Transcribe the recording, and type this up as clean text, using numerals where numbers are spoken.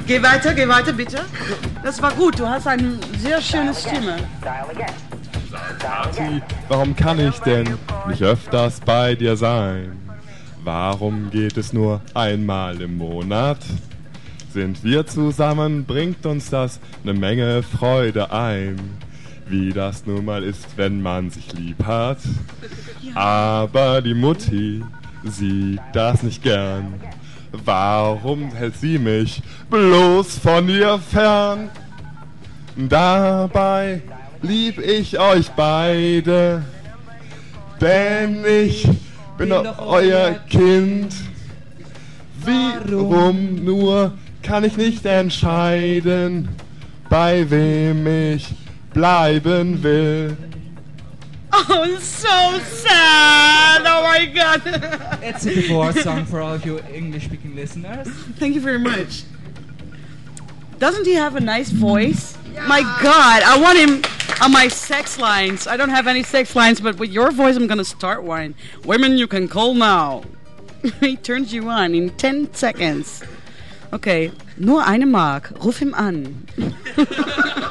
Geh weiter, bitte. Das war gut, du hast eine sehr schöne Stimme. Kathi, warum kann ich denn nicht öfters bei dir sein? Warum geht es nur einmal im Monat? Sind wir zusammen, bringt uns das eine Menge Freude ein. Wie das nun mal ist, wenn man sich lieb hat. Aber die Mutti sieht das nicht gern. Warum hält sie mich bloß von ihr fern? Dabei lieb ich euch beide, denn ich bin doch euer Kind. Warum nur kann ich nicht entscheiden, bei wem ich bleiben will? Oh, so sad! Oh my God! It's a divorce song for all of you English-speaking listeners. Thank you very much. Doesn't he have a nice voice? Yeah. My God, I want him on my sex lines. I don't have any sex lines, but with your voice I'm gonna start one. Women you can call now. He turns you on in 10 seconds. Okay, nur eine Mark. Ruf ihm an.